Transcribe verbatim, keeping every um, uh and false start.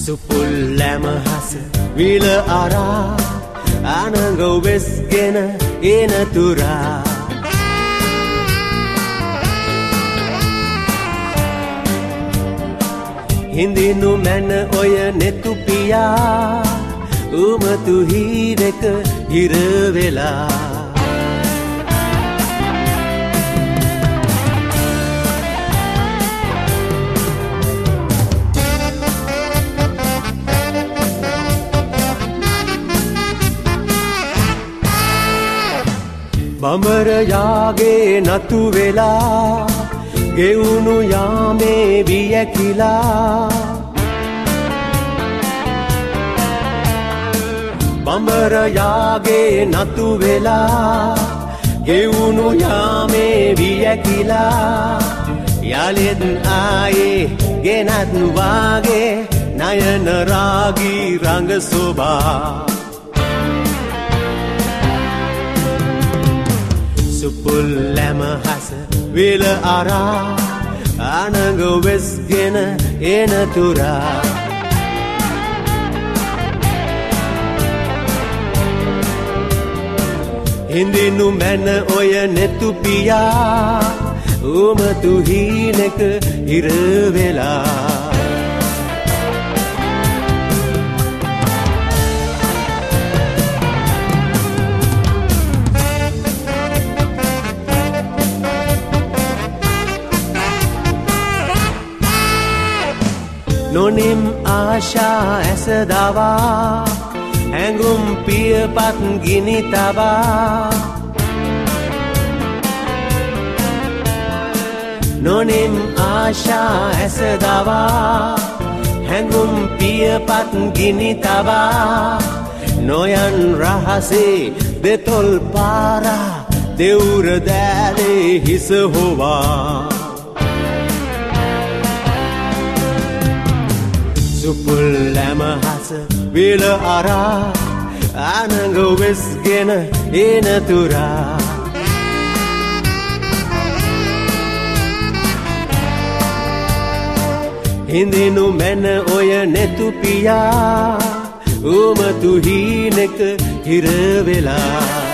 සුපුල්ලෑම හස විල අරා අනඟ වෙස්ගෙන එන තුරා හිඳිනු මැන ඔය නෙතුපියා උමතු හීනෙක හිර වෙලා බඹර යාගේ නතු වෙලා ගෙවුණු යාමේ වියැකිලා බඹර යාගේ නතු වෙලා ගෙවුණු යාමේ වියැකිලා යලෙත් ආයේ ගෙනත් වාගේ නයන රාගී රංග සෝභා සුපුල්ලෑම හස විල අරා අනඟ වෙස්ගෙන එන තුරා හිඳිනු මැන ඔය නෙතුපියා උමතු හීනෙක හිර වෙලා නොනිම් ආශා ඇස දවා ඇඟුම් පියපත් ගිනි තබා නොනිම් ආශා ඇස දවා ඇඟුම් පියපත් ගිනි තබා නොයන් රහසේ දෙතොල් පාරා දෙවුර දෑලේ හිස හොවා සුපුල්ලෑම හස විල අරා අනඟ වෙස්ගෙන එන තුරා හිඳිනු මැන ඔය නෙතුපියා උමතු හීනෙක හිර වෙලා